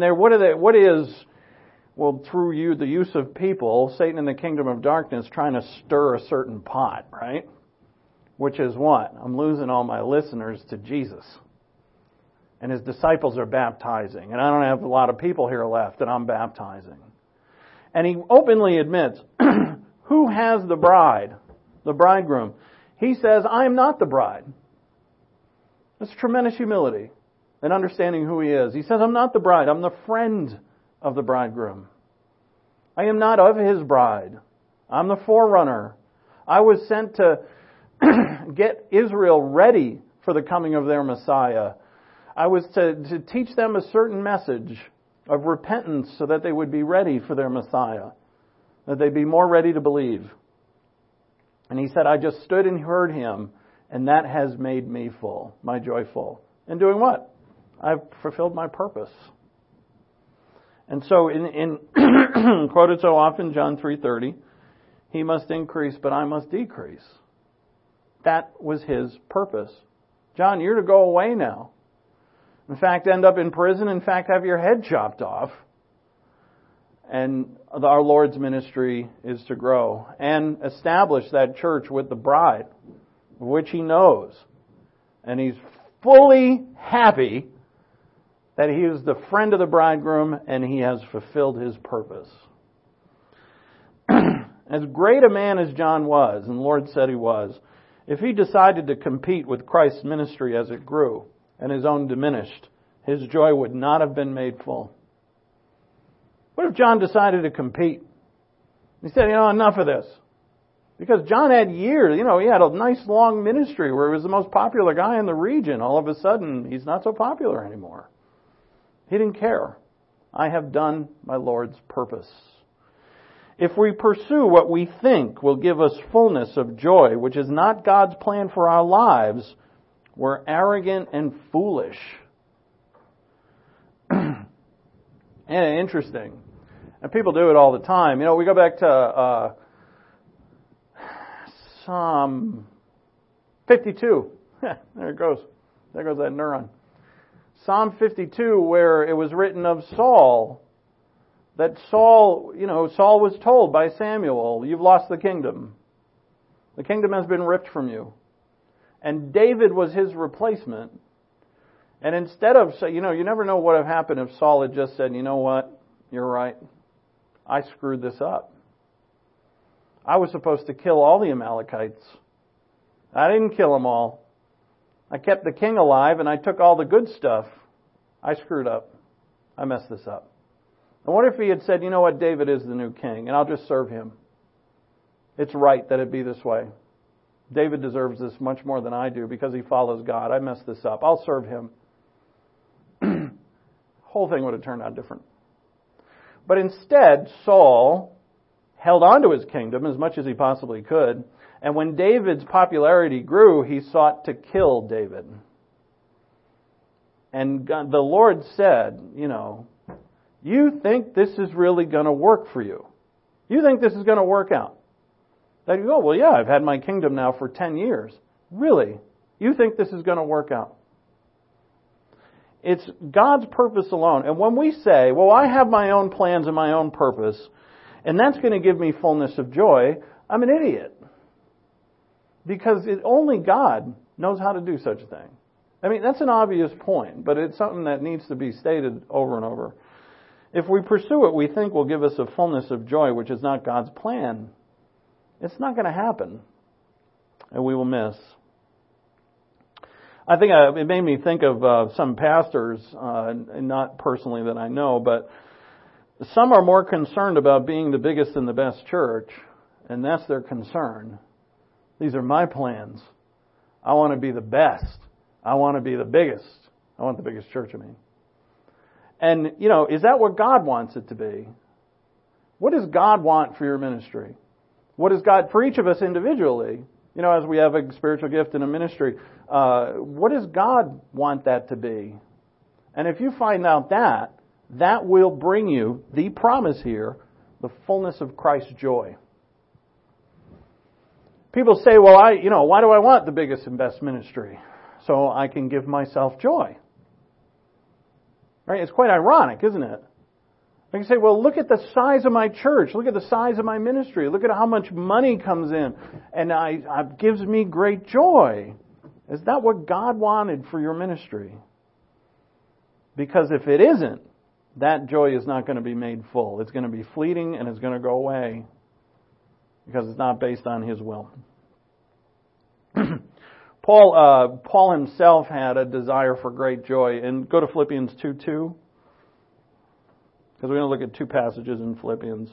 S1: through you, the use of people, Satan in the kingdom of darkness trying to stir a certain pot, right? Which is what? I'm losing all my listeners to Jesus. And His disciples are baptizing. And I don't have a lot of people here left, and I'm baptizing. And He openly admits, who has the bride? The bridegroom. He says, I am not the bride. That's tremendous humility and understanding who He is. He says, I'm not the bride. I'm the friend of the bridegroom. I am not of His bride. I'm the forerunner. I was sent to get Israel ready for the coming of their Messiah. I was to teach them a certain message of repentance so that they would be ready for their Messiah, that they'd be more ready to believe. And He said, I just stood and heard Him, and that has made me full, my joy full. And doing what? I've fulfilled my purpose. And so in quoted so often, John 3:30, He must increase, but I must decrease. That was His purpose. John, you're to go away now. In fact, end up in prison. In fact, have your head chopped off. And our Lord's ministry is to grow and establish that church with the bride, which He knows. And He's fully happy that He is the friend of the bridegroom and He has fulfilled His purpose. As great a man as John was, and the Lord said he was, if he decided to compete with Christ's ministry as it grew and his own diminished, his joy would not have been made full. What if John decided to compete? He said, enough of this. Because John had years, he had a nice long ministry where he was the most popular guy in the region. All of a sudden, he's not so popular anymore. He didn't care. I have done my Lord's purpose. If we pursue what we think will give us fullness of joy, which is not God's plan for our lives, we're arrogant and foolish. And interesting. And people do it all the time. We go back to Psalm 52. There it goes. There goes that neuron. Psalm 52, where it was written of Saul, that Saul was told by Samuel, you've lost the kingdom. The kingdom has been ripped from you. And David was his replacement. And instead of, you never know what would have happened if Saul had just said, you know what, you're right. I screwed this up. I was supposed to kill all the Amalekites. I didn't kill them all. I kept the king alive and I took all the good stuff. I screwed up. I messed this up. And what if he had said, you know what, David is the new king and I'll just serve him. It's right that it be this way. David deserves this much more than I do because he follows God. I messed this up. I'll serve him. Whole thing would have turned out different. But instead, Saul held on to his kingdom as much as he possibly could. And when David's popularity grew, he sought to kill David. And God, the Lord said, you think this is really going to work for you? You think this is going to work out? That you go, well, yeah, I've had my kingdom now for 10 years. Really? You think this is going to work out? It's God's purpose alone. And when we say, well, I have my own plans and my own purpose, and that's going to give me fullness of joy, I'm an idiot. Because only God knows how to do such a thing. I mean, that's an obvious point, but it's something that needs to be stated over and over. If we pursue what we think will give us a fullness of joy, which is not God's plan, it's not going to happen. And we will miss. I think it made me think of some pastors, not personally that I know, but some are more concerned about being the biggest and the best church, and that's their concern. These are my plans. I want to be the best. I want to be the biggest. I want the biggest church, I mean. And, is that what God wants it to be? What does God want for your ministry? What does God, for each of us individually, as we have a spiritual gift and a ministry, what does God want that to be? And if you find out that will bring you the promise here, the fullness of Christ's joy. People say, well, why do I want the biggest and best ministry? So I can give myself joy. Right? It's quite ironic, isn't it? I can say, well, look at the size of my church. Look at the size of my ministry. Look at how much money comes in. And it gives me great joy. Is that what God wanted for your ministry? Because if it isn't, that joy is not going to be made full. It's going to be fleeting and it's going to go away. Because it's not based on His will. Paul himself had a desire for great joy. And go to Philippians 2:2. Because we're going to look at two passages in Philippians.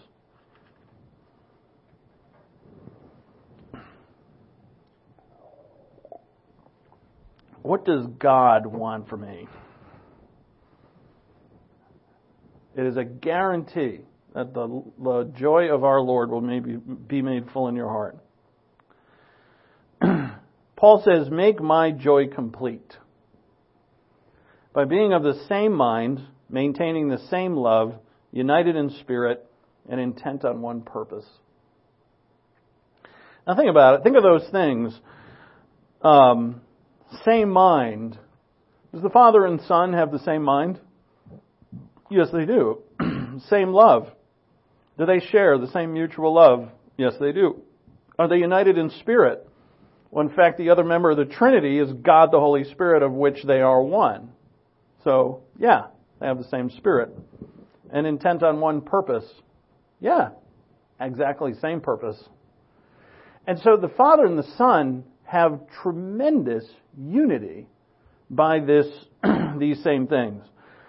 S1: What does God want for me? It is a guarantee that the joy of our Lord will maybe be made full in your heart. Paul says, make my joy complete by being of the same mind, maintaining the same love, united in spirit, and intent on one purpose. Now think about it. Think of those things. Same mind. Does the Father and Son have the same mind? Yes, they do. Same love. Do they share the same mutual love? Yes, they do. Are they united in spirit? Well, in fact, the other member of the Trinity is God the Holy Spirit, of which they are one. So, yeah, they have the same spirit. And intent on one purpose. Yeah, exactly, same purpose. And so the Father and the Son have tremendous unity by these same things.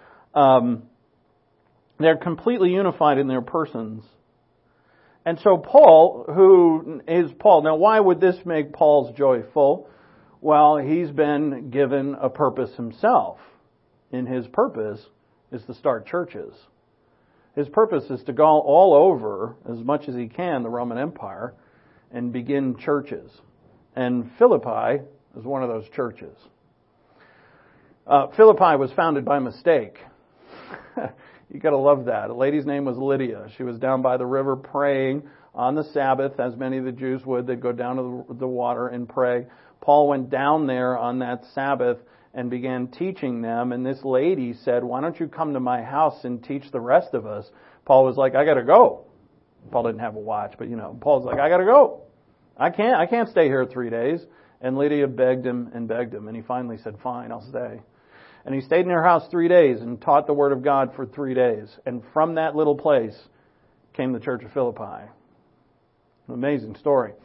S1: They're completely unified in their persons. And so Paul, who is Paul, now why would this make Paul's joy full? Well, he's been given a purpose himself. And his purpose is to start churches. His purpose is to go all over, as much as he can, the Roman Empire, and begin churches. And Philippi is one of those churches. Philippi was founded by mistake. You gotta love that. A lady's name was Lydia. She was down by the river praying on the Sabbath, as many of the Jews would. They'd go down to the water and pray. Paul went down there on that Sabbath and began teaching them. And this lady said, "Why don't you come to my house and teach the rest of us?" Paul was like, "I gotta go." Paul didn't have a watch, but Paul's like, "I gotta go. I can't stay here 3 days." And Lydia begged him, and he finally said, "Fine, I'll stay." And he stayed in her house 3 days and taught the Word of God for 3 days. And from that little place came the Church of Philippi. An amazing story.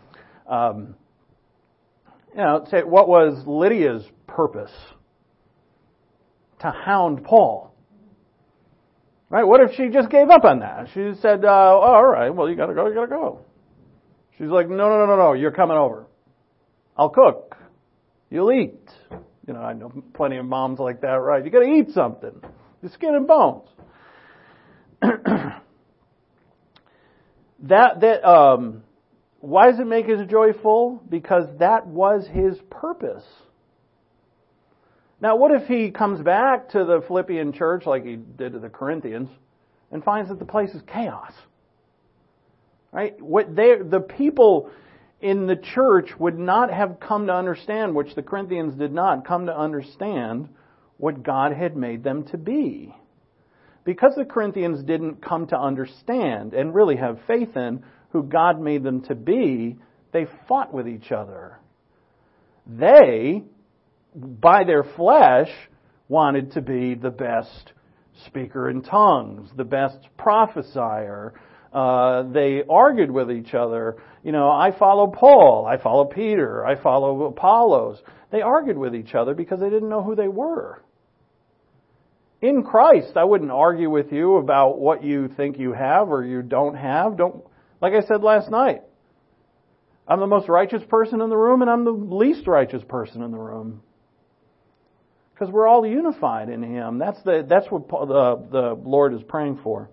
S1: Say, what was Lydia's purpose? To hound Paul. Right? What if she just gave up on that? She said, all right, well, you gotta go. She's like, no, you're coming over. I'll cook. You'll eat. I know plenty of moms like that, right? You gotta eat something. Your skin and bones. Why does it make his joy full? Because that was his purpose. Now, what if he comes back to the Philippian church like he did to the Corinthians and finds that the place is chaos? Right? The people in the church would not have come to understand, which the Corinthians did not come to understand, what God had made them to be. Because the Corinthians didn't come to understand and really have faith in who God made them to be, they fought with each other. They, by their flesh, wanted to be the best speaker in tongues, the best prophesier. They argued with each other. I follow Paul, I follow Peter, I follow Apollos. They argued with each other because they didn't know who they were. In Christ, I wouldn't argue with you about what you think you have or you don't have. Like I said last night, I'm the most righteous person in the room and I'm the least righteous person in the room. Because we're all unified in Him. That's what the Lord is praying for.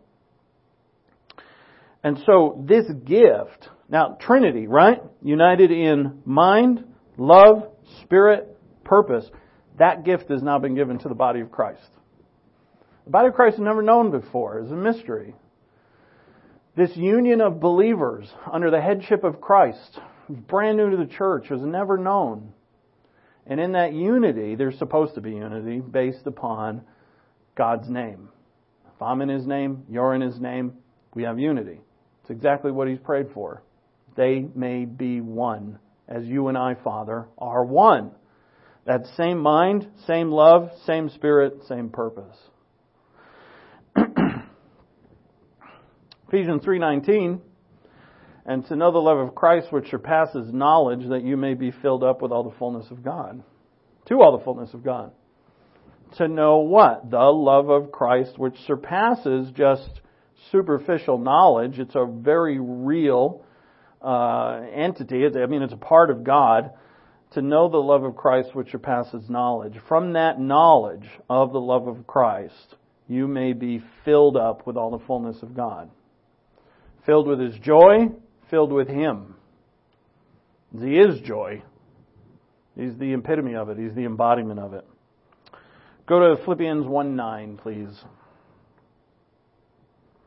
S1: And so this gift, now Trinity, right? United in mind, love, spirit, purpose. That gift has now been given to the body of Christ. The body of Christ is never known before. It's a mystery. This union of believers under the headship of Christ, brand new to the church, was never known. And in that unity, there's supposed to be unity based upon God's name. If I'm in His name, you're in His name, we have unity. It's exactly what He's prayed for. They may be one, as you and I, Father, are one. That same mind, same love, same spirit, same purpose. Ephesians 3:19, and to know the love of Christ which surpasses knowledge, that you may be filled up with all the fullness of God. To all the fullness of God. To know what? The love of Christ which surpasses just superficial knowledge. It's a very real entity. It's a part of God. To know the love of Christ which surpasses knowledge. From that knowledge of the love of Christ, you may be filled up with all the fullness of God. Filled with His joy, filled with Him. He is joy. He's the epitome of it. He's the embodiment of it. Go to Philippians 1:9, please.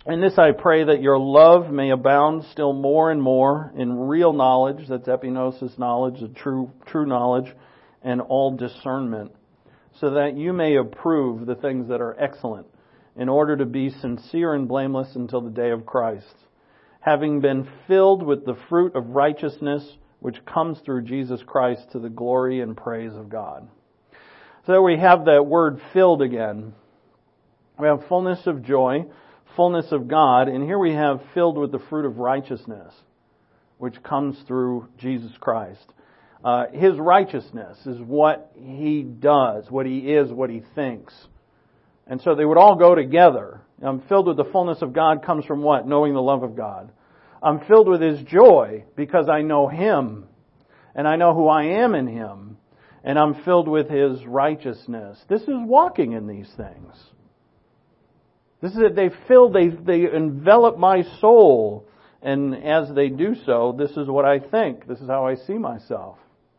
S1: In this I pray that your love may abound still more and more in real knowledge, that's epignosis knowledge, the true knowledge, and all discernment, so that you may approve the things that are excellent, in order to be sincere and blameless until the day of Christ, having been filled with the fruit of righteousness which comes through Jesus Christ to the glory and praise of God. So we have that word filled again. We have fullness of joy, fullness of God, and here we have filled with the fruit of righteousness, which comes through Jesus Christ. His righteousness is what He does, what He is, what He thinks. And so they would all go together. I'm filled with the fullness of God comes from what? Knowing the love of God. I'm filled with His joy because I know Him, and I know who I am in Him, and I'm filled with His righteousness. This is walking in these things. This is it. They envelop my soul. And as they do so, this is what I think. This is how I see myself.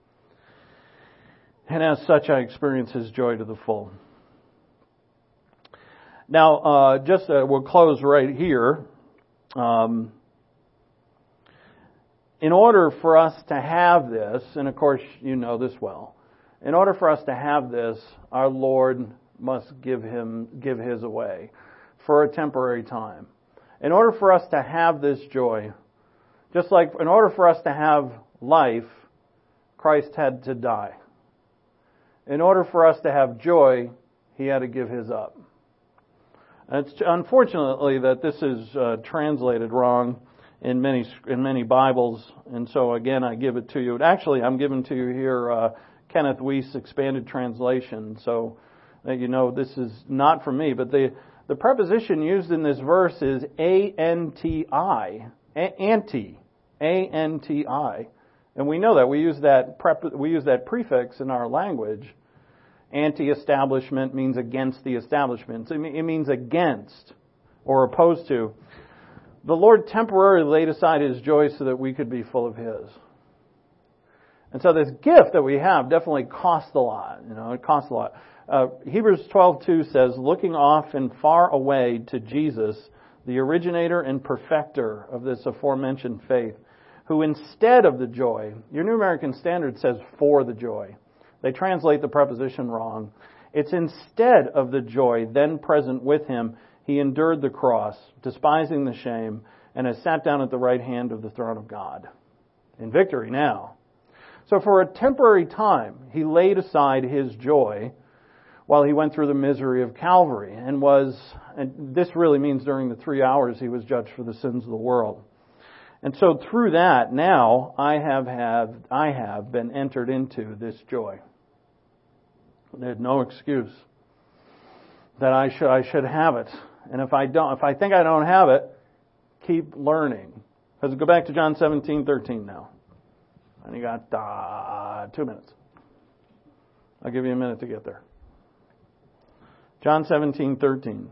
S1: And as such, I experience His joy to the full. Now, we'll close right here. In order for us to have this, and of course you know this well, in order for us to have this, our Lord must give His away for a temporary time. In order for us to have this joy, just like in order for us to have life, Christ had to die. In order for us to have joy, He had to give His up. And it's unfortunately that this is translated wrong in many Bibles, and so again I give it to you. Actually, I'm giving to you here Kenneth Wuest expanded translation, so that you know this is not from me, but the preposition used in this verse is anti, anti, A-N-T-I. And we know that. We use that prefix in our language. Anti-establishment means against the establishment. So it means against or opposed to. The Lord temporarily laid aside His joy so that we could be full of His. And so this gift that we have definitely costs a lot. It costs a lot. Hebrews 12:2 says, looking off and far away to Jesus, the originator and perfecter of this aforementioned faith, who instead of the joy, your New American Standard says for the joy. They translate the preposition wrong. It's instead of the joy then present with Him, He endured the cross, despising the shame, and has sat down at the right hand of the throne of God. In victory now. So for a temporary time, He laid aside His joy while He went through the misery of Calvary and this really means during the 3 hours He was judged for the sins of the world. And so through that, now I have been entered into this joy. There's no excuse that I should have it. And if I think I don't have it, keep learning. Let's go back to John 17:13 now. And you got 2 minutes. I'll give you a minute to get there. John 17:13.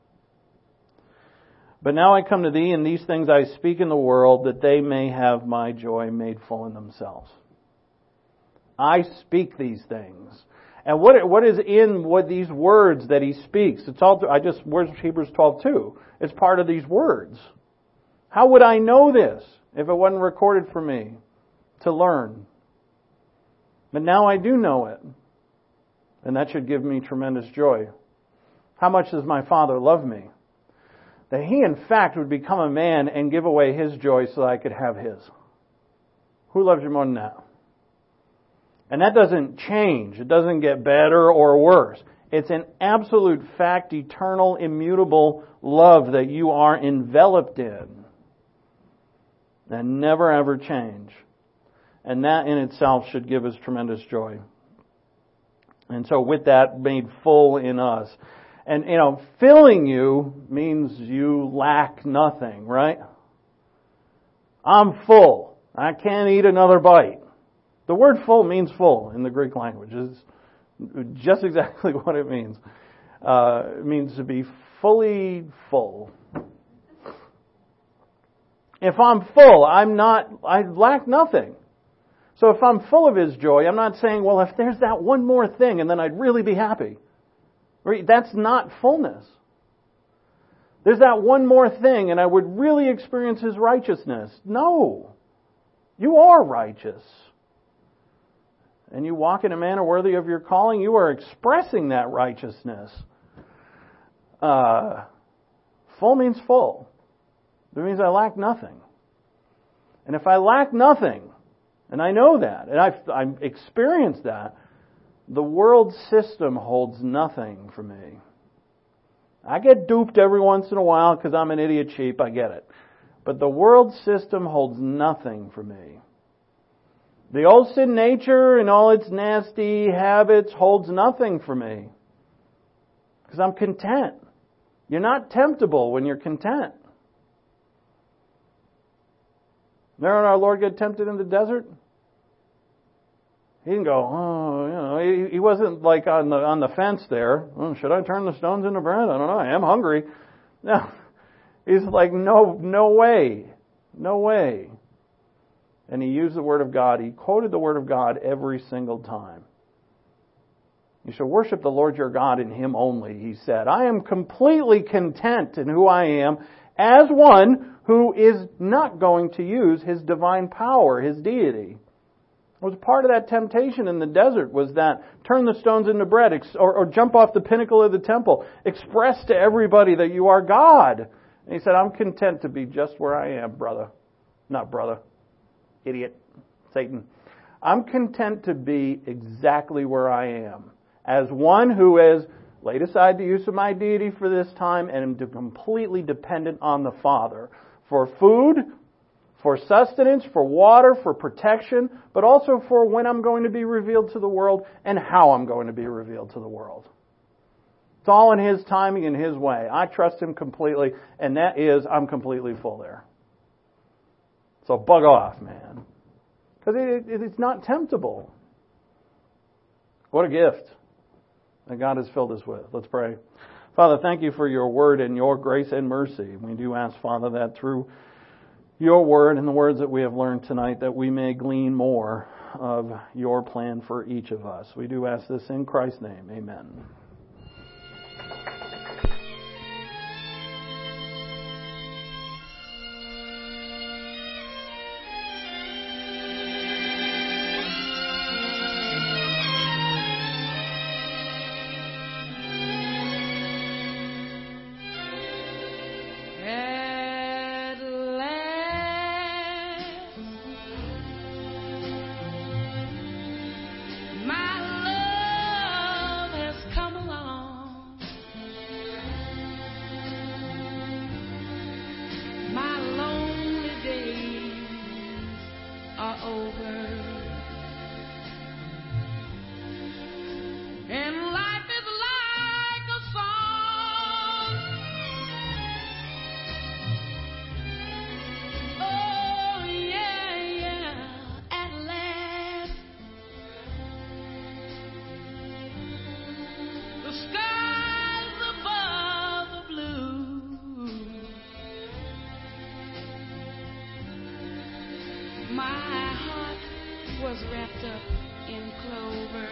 S1: But now I come to thee, and these things I speak in the world, that they may have my joy made full in themselves. I speak these things. And what is in these words that He speaks? It's all. Where's Hebrews 12:2? It's part of these words. How would I know this if it wasn't recorded for me to learn? But now I do know it, and that should give me tremendous joy. How much does my Father love me? That He, in fact, would become a man and give away His joy so that I could have His. Who loves you more than that? And that doesn't change. It doesn't get better or worse. It's an absolute fact, eternal, immutable love that you are enveloped in. That never ever change. And that in itself should give us tremendous joy. And so with that made full in us. And, filling you means you lack nothing, right? I'm full. I can't eat another bite. The word full means full in the Greek language. It's just exactly what it means. It means to be fully full. If I'm full, I lack nothing. So if I'm full of His joy, I'm not saying, well, if there's that one more thing and then I'd really be happy. That's not fullness. There's that one more thing and I would really experience His righteousness. No. You are righteous. And you walk in a manner worthy of your calling, you are expressing that righteousness. Full means full. It means I lack nothing. And if I lack nothing, and I know that, and I've experienced that, the world system holds nothing for me. I get duped every once in a while because I'm an idiot sheep, I get it. But the world system holds nothing for me. The old sin nature and all its nasty habits holds nothing for me. Because I'm content. You're not temptable when you're content. Remember our Lord get tempted in the desert? He didn't go, he wasn't like on the fence there. Should I turn the stones into bread? I don't know. I am hungry. No. He's like, no way. No way. And he used the Word of God. He quoted the Word of God every single time. You shall worship the Lord your God in Him only, he said. I am completely content in who I am as one who is not going to use His divine power, His deity. It was part of that temptation in the desert was that turn the stones into bread or jump off the pinnacle of the temple. Express to everybody that you are God. And he said, I'm content to be just where I am, brother. Not brother. Idiot. Satan. I'm content to be exactly where I am. As one who has laid aside the use of my deity for this time and am completely dependent on the Father. For food, for sustenance, for water, for protection, but also for when I'm going to be revealed to the world and how I'm going to be revealed to the world. It's all in His timing and His way. I trust Him completely, and that is, I'm completely full there. So bug off, man. Because it's not temptable. What a gift that God has filled us with. Let's pray. Father, thank You for Your Word and Your grace and mercy. We do ask, Father, that through Your Word and the words that we have learned tonight, that we may glean more of Your plan for each of us. We do ask this in Christ's name. Amen.
S2: My heart was wrapped up in clover.